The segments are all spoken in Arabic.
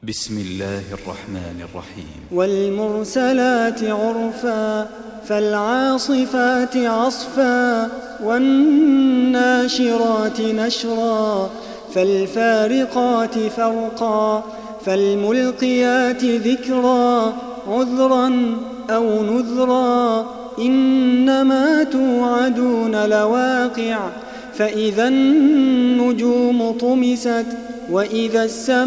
بسم الله الرحمن الرحيم. والمرسلات عرفا فالعاصفات عصفا والناشرات نشرا فالفارقات فرقا فالملقيات ذكرا عذرا أو نذرا إنما توعدون لواقع فإذا النجوم طمست وإذا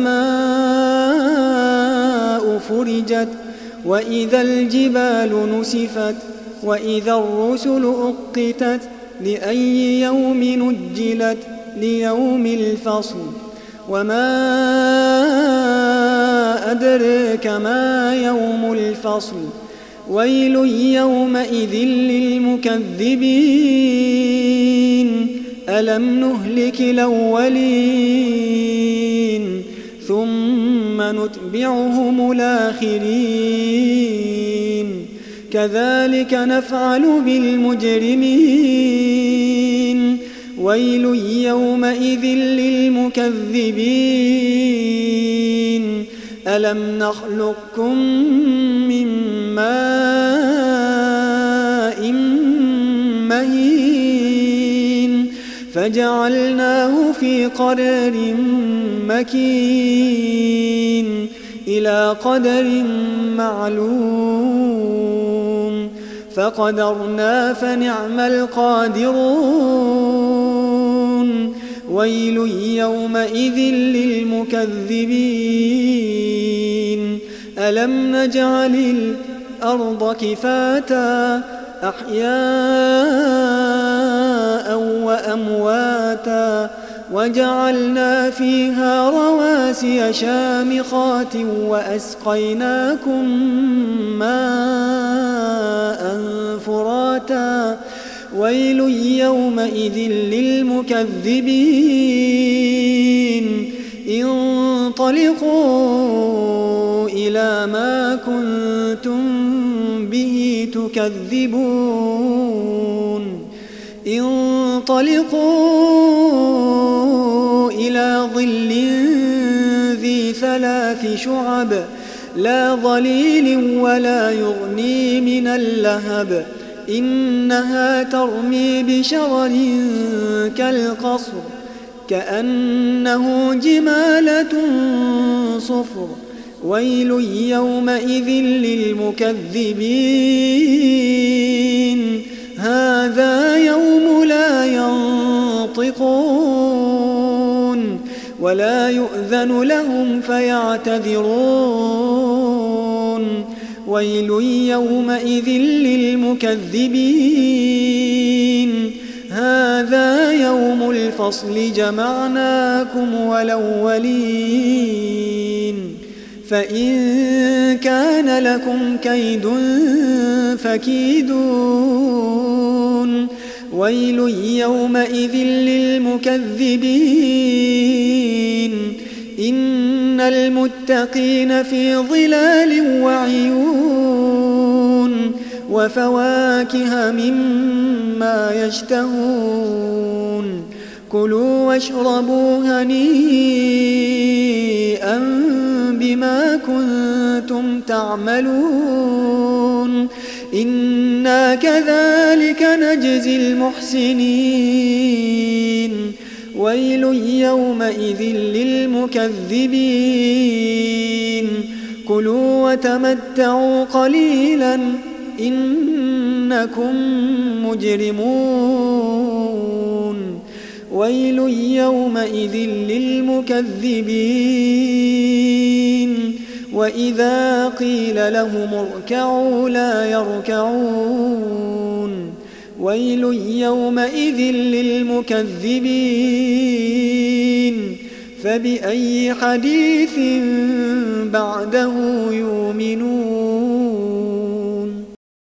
السماء فرجت وإذا الجبال نسفت وإذا الرسل أقتت لأي يوم نجلت ليوم الفصل وما أدريك ما يوم الفصل ويل يومئذ للمكذبين ألم نهلك الأولين ثم نتبعهم الآخرين كذلك نفعل بالمجرمين ويل يومئذ للمكذبين ألم نخلقكم من ماء مهين فجعلناه في قرار مكين إلى قدر معلوم فقدرنا فنعم القادرون ويل يومئذ للمكذبين ألم نجعل الأرض كفاتا أحياء وأمواتا وجعلنا فيها رواسي شامخات وأسقيناكم ماء فراتا ويل يومئذ للمكذبين انطلقوا إلى ما كنتم به تكذبون انطلقوا إلى ظل ذي 3 شعب لا ظليل ولا يغني من اللهب إنها ترمي بشرر كالقصر كأنه جمالة صفر ويل يومئذ للمكذبين هذا يوم لا ينطقون ولا يؤذن لهم فيعتذرون ويل يومئذ للمكذبين هذا يوم الفصل جمعناكم والأولين فإن كان لكم كيد فكيدون ويل يومئذ للمكذبين إن المتقين في ظلال وعيون وفواكه مما يشتهون كلوا واشربوا هنيئا بما كنتم تعملون إنا كذلك نجزي المحسنين ويل يومئذ للمكذبين كلوا وتمتعوا قليلا إنكم مجرمون ويل يومئذ للمكذبين وإذا قيل لهم اركعوا لا يركعون ويل يومئذ للمكذبين فبأي حديث بعده يؤمنون